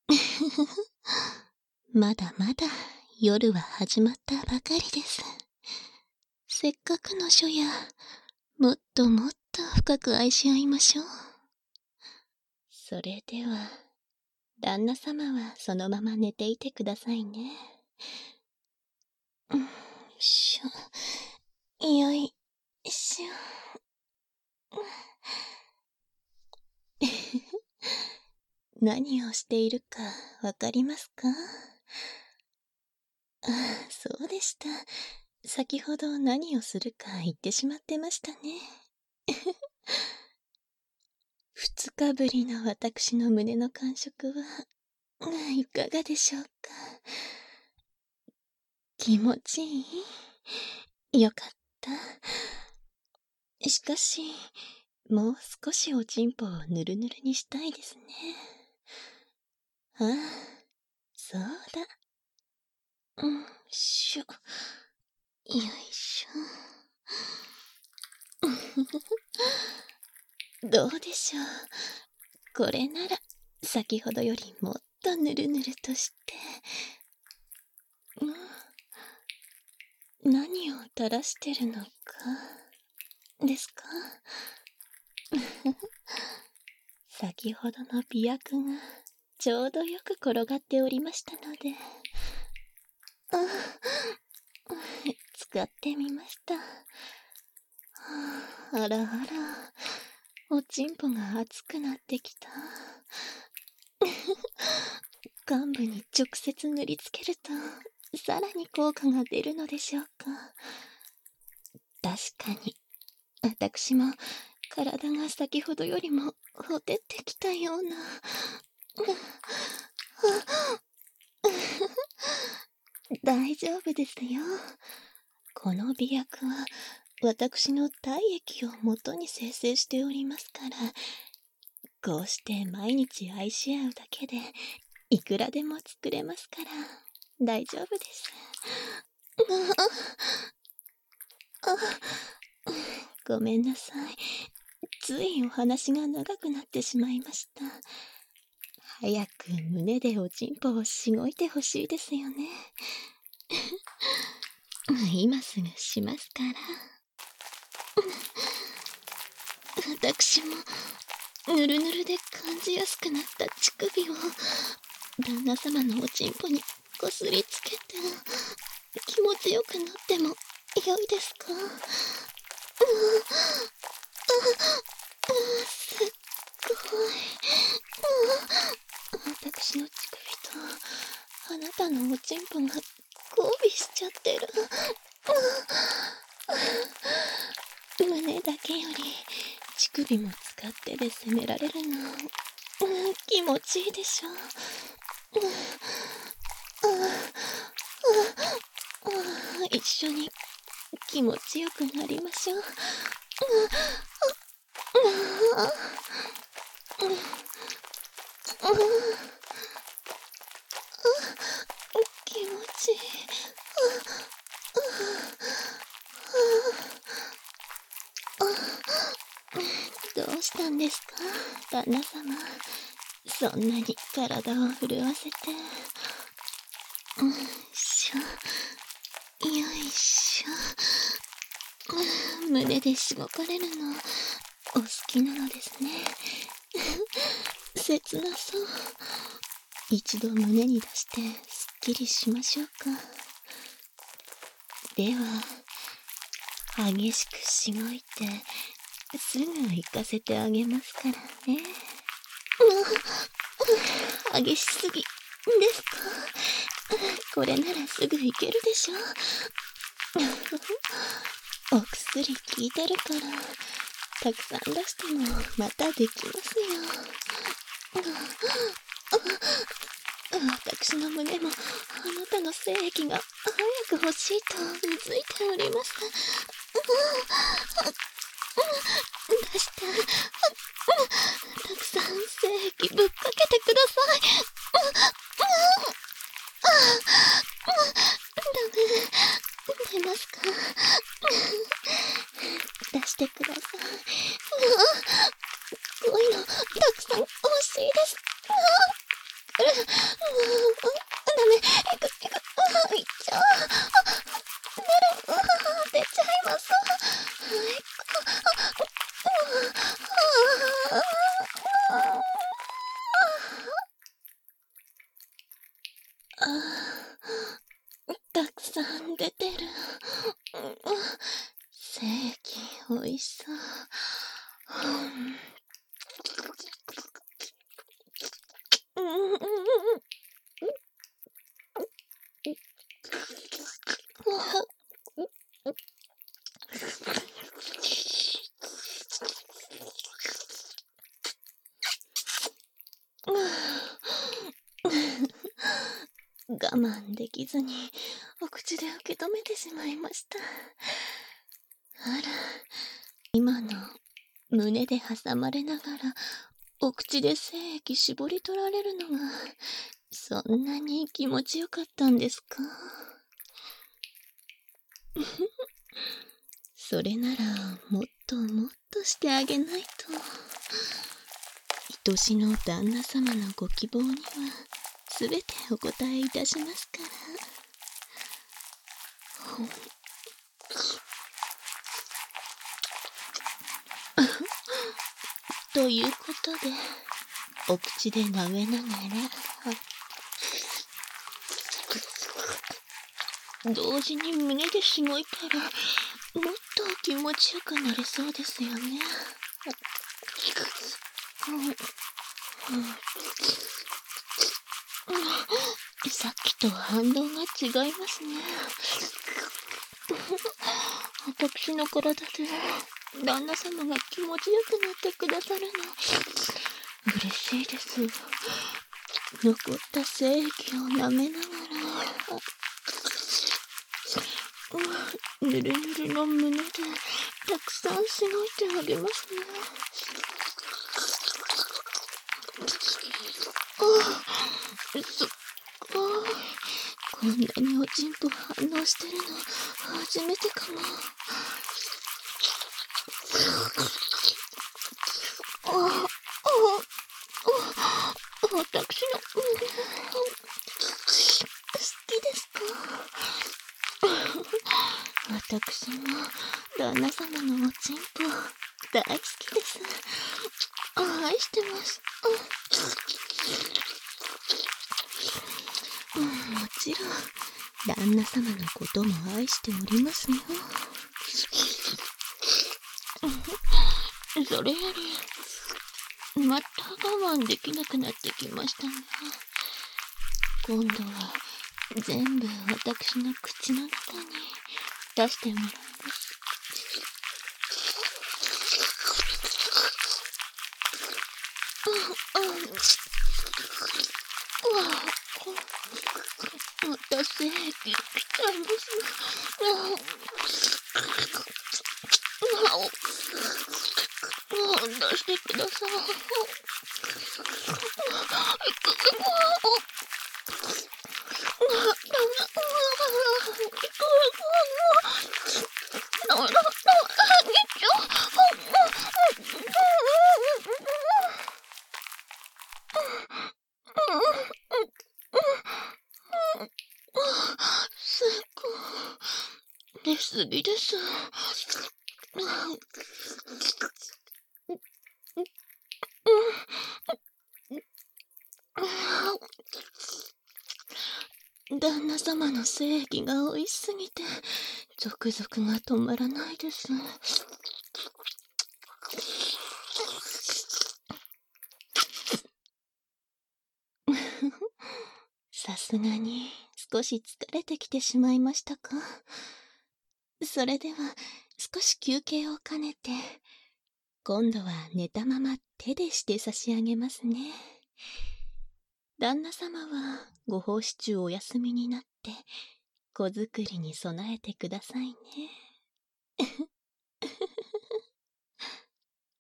まだまだ夜は始まったばかりです。せっかくの初夜、もっともっと深く愛し合いましょう。それでは、旦那様はそのまま寝ていてくださいね。よいしょ。何をしているかわかりますか？ああ、そうでした。先ほど何をするか言ってしまってましたね。2日ぶりの私の胸の感触はいかがでしょうか。気持ちいい？よかった。しかし、もう少しおちんぽをぬるぬるにしたいですね。ああ、そうだ。しょ。よいしょ。どうでしょう。これなら、先ほどよりもっとぬるぬるとして。何を垂らしてるのか、ですか？先ほどの媚薬がちょうどよく転がっておりましたので、使ってみました。あらあら、おちんぽが熱くなってきた。患部に直接塗りつけると、さらに効果が出るのでしょうか。確かに、私も体が先ほどよりもほてってきたような。大丈夫ですよ。この媚薬は私の体液を元に生成しておりますから、こうして毎日愛し合うだけでいくらでも作れますから大丈夫です。ごめんなさい。ついお話が長くなってしまいました。早く胸でおちんぽをしごいてほしいですよね。今すぐしますから。私もぬるぬるで感じやすくなった乳首を旦那様のおちんぽにこすりつけて気持ちよくなってもよいですか？すっごい。私の乳首とあなたのおちんぽが交尾しちゃってる。胸だけより乳首も使ってで攻められるの、気持ちいいでしょ。一緒に気持ちよくなりましょう。気持ちいい。どうしたんですか、旦那様。そんなに体を震わせて。よいしょ。胸でしごかれるのお好きなのですね。切なそう。一度胸に出してすっきりしましょうか。では激しくしごいてすぐ行かせてあげますからね。激しすぎですか？これならすぐ行けるでしょ。お薬効いてるからたくさん出してもまたできますよ。私の胸もあなたの精液が早く欲しいとうずいております。出して。たくさん精液ぶっかけてください。ダメ。出ますか？出してください。こういうのたくさん欲しいです。 メ、いっちゃう。出ちゃいます。たくさん出てる。正規おいしそう。我慢できずにお口で受け止めてしまいました。あら、今の胸で挟まれながらお口で精液絞り取られるのがそんなに気持ちよかったんですか？それならもっともっとしてあげないと。愛しの旦那様のご希望にはすべてお答えいたしますから。ということで、お口で舐めながら、同時に胸でしごいたら、もっと気持ちよくなれそうですよね。さっきと反応が違いますね。私の体で旦那様が気持ちよくなってくださるの嬉しいです。残った精液を舐めながら、ぬるぬるの胸でたくさんしごいてあげますね。すっごい。こんなにおちんぽ反応してるの初めてかも。私の胸好きですか？私も旦那様のおちんぽ大好きです。愛してます。もちろん旦那様のことも愛しておりますよ。それよりまた我慢できなくなってきましたね。今度は全部私の口の中に出してもらいます。また精液来ちゃいます。出してください。すっごい出すぎです。旦那様の精液が美味しすぎてゾクゾクが止まらないです。さすがに少し疲れてきてしまいましたか？それでは少し休憩を兼ねて今度は寝たまま手でして差し上げますね。旦那様はご奉仕中お休みになって子作りに備えてくださいね。